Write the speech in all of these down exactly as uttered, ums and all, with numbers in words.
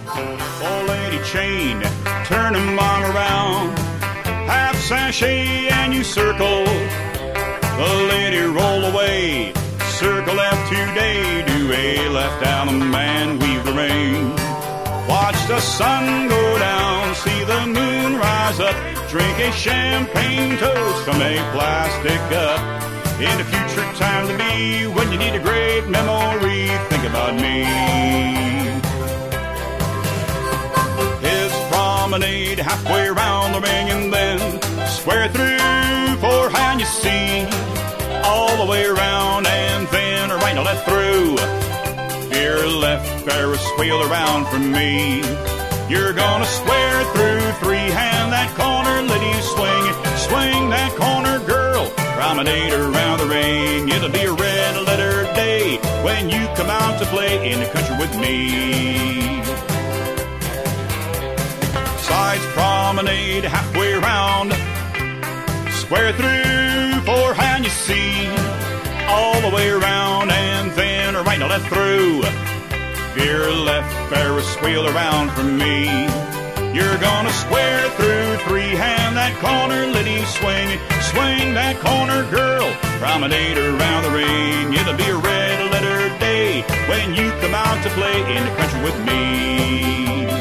Old lady chain, turn them on around. Half sachet and you circle. The lady roll away. Circle left today. Do a left down the man weave the rain. Watch the sun go down. See the moon rise up. Drink a champagne toast from a plastic cup. In the future time to be, when you need a great memory, think about me. His promenade halfway around the ring and then square through forehand you see. All the way around and then right now left through. Your left Ferris wheel around for me. You're gonna square through three hand that corner, lady swing it, swing that corner, girl. Promenade around the ring. It'll be a red letter day when you come out to play in the country with me. Sides promenade halfway around. Square through forehand you see. All the way around and then right now left through. Veer left Ferris wheel around for me. You're gonna square through three hand that corner, lady swing it, swing that corner, girl. Promenade around the ring. It'll be a red letter day when you come out to play in the country with me.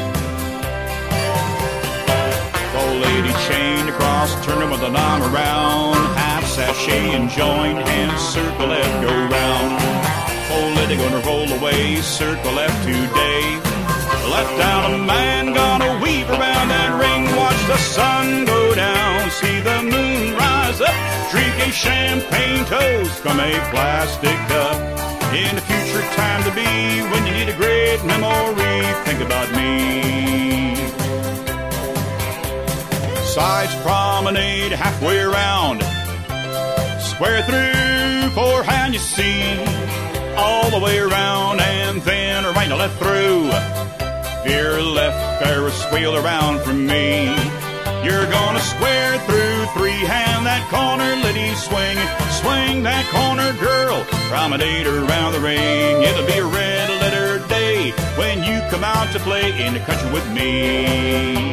Old lady chained across, turn them with an arm around. Half sachet and join hands, circle left, go round. Old lady gonna roll away, circle left today. Left down a man gonna weave around that ring. Watch the sun go down, see the moon rise up. Drink a champagne toast from a plastic cup. In the future time to be, when you need a great memory, think about me. Sides promenade halfway around. Square through forehand you see. All the way around and then right now left through. Veer left Ferris wheel around for me. You're gonna square through three hand that corner, lady swing it, swing that corner, girl. Promenade around the ring. It'll be a red letter day when you come out to play in the country with me.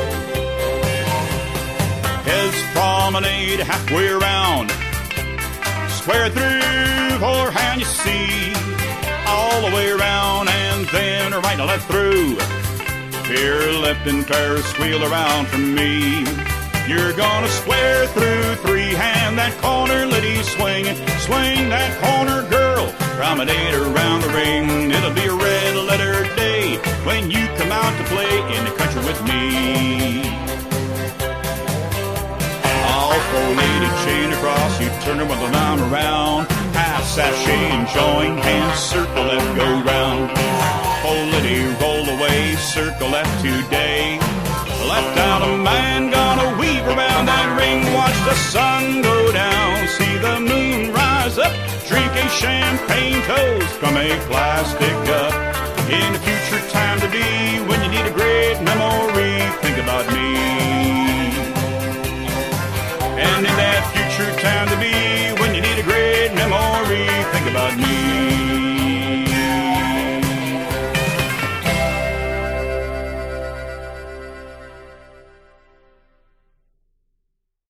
His promenade halfway around. Square through forehand you see. All the way around and then right now left through. Veer left and Ferris wheel around for me. You're gonna square through three hand that corner, lady swing it, swing that corner, girl. Promenade around the ring. It'll be a red letter day when you come out to play in the country with me. All four lady chain across, you turn her with an arm around. Half sachet and join hands, circle left, go round. Old lady roll away, circle left today. Left down a man gonna weave around that ring. Watch the sun go down, see the moon rise up. Drink a champagne toast from a plastic cup. In the future time to be, when you need a great memory, think about me. And in that